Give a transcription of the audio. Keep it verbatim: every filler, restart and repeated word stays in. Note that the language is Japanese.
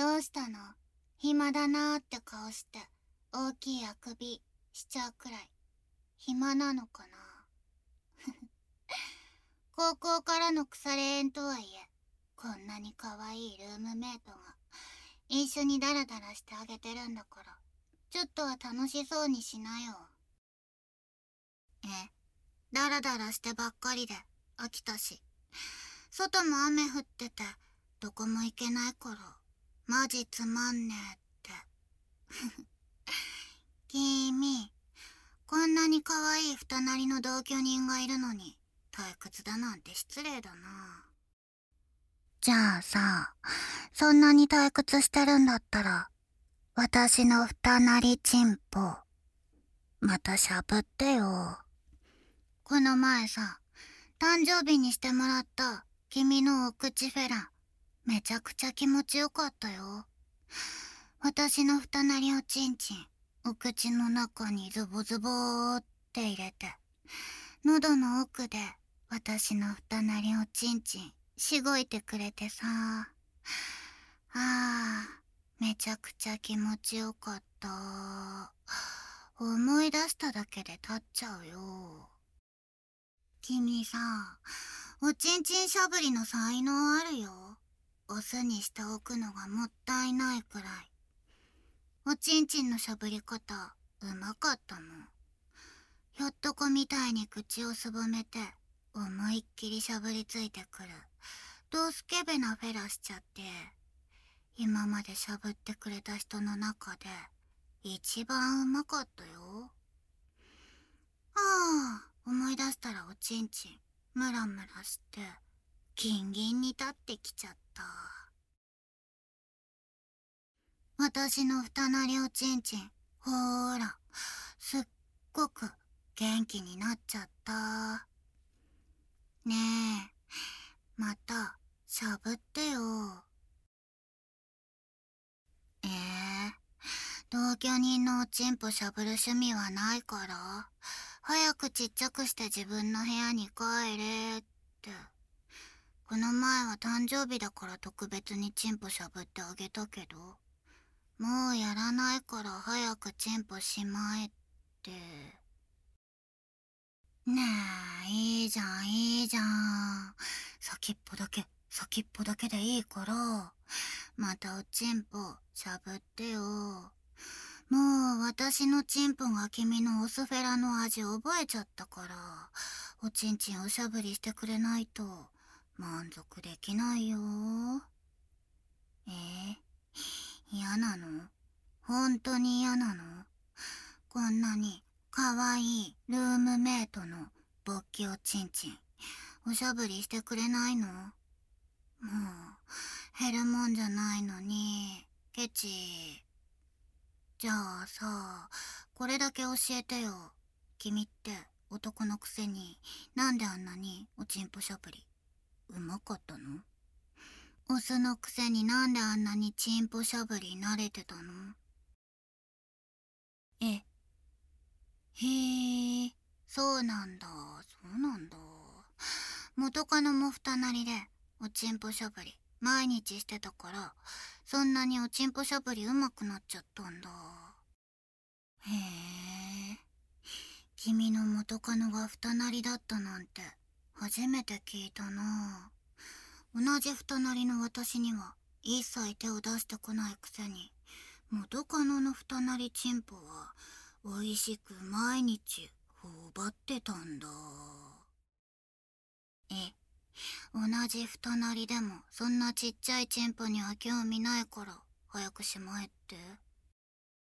どうしたの？暇だなーって顔して大きいあくびしちゃうくらい暇なのかな。高校からの腐れ縁とはいえ、こんなに可愛いルームメイトが一緒にダラダラしてあげてるんだから、ちょっとは楽しそうにしなよ。え、ダラダラしてばっかりで飽きたし、外も雨降っててどこも行けないからマジつまんねえって。君、こんなに可愛い二なりの同居人がいるのに退屈だなんて失礼だな。じゃあさ、そんなに退屈してるんだったら、私の二なりチンポまたしゃぶってよ。この前さ、誕生日にしてもらった君のお口フェラン、めちゃくちゃ気持ちよかったよ。私の二なりおちんちん、お口の中にズボズボーって入れて、喉の奥で私の二なりおちんちんしごいてくれてさ。ああ、めちゃくちゃ気持ちよかった。思い出しただけで立っちゃうよ。君さ、おちんちんしゃぶりの才能あるよ。オスにしておくのがもったいないくらい。おちんちんのしゃぶり方、うまかったもん。ひょっとこみたいに口をすぼめて、思いっきりしゃぶりついてくる。ドスケベなフェラしちゃって、今までしゃぶってくれた人の中で、一番うまかったよ。ああ、思い出したらおちんちん、ムラムラして、ギンギンに立ってきちゃった。私の二なりおちんちん、ほーら、すっごく元気になっちゃった。ねえ、またしゃぶってよ。ええ、同居人のおちんぽしゃぶる趣味はないから、早くちっちゃくして自分の部屋に帰れって。この前は誕生日だから特別にチンポしゃぶってあげたけど、もうやらないから早くチンポしまえって。ねえ、いいじゃんいいじゃん。先っぽだけ、先っぽだけでいいから、またおちんぽしゃぶってよ。もう私のチンポが君のオスフェラの味覚えちゃったから、おちんちんおしゃぶりしてくれないと満足できないよ。えー、嫌なの？本当に嫌なの？こんなに可愛いルームメイトの勃起おちんちんおしゃぶりしてくれないの？もう減るもんじゃないのにケチ。じゃあさ、これだけ教えてよ。君って男のくせになんであんなにおちんぽしゃぶりうまかったの？オスのくせになんであんなにチンポしゃぶり慣れてたの？え、へえ、そうなんだ、そうなんだ。元カノも二なりでおちんぽしゃぶり毎日してたから、そんなにおちんぽしゃぶりうまくなっちゃったんだ。へえ、君の元カノが二なりだったなんて初めて聞いたな。同じ二なりの私には一切手を出してこないくせに、元カノの二なりチンポは美味しく毎日頬張ってたんだ。え、同じ二なりでもそんなちっちゃいチンポには興味ないから早くしまえって。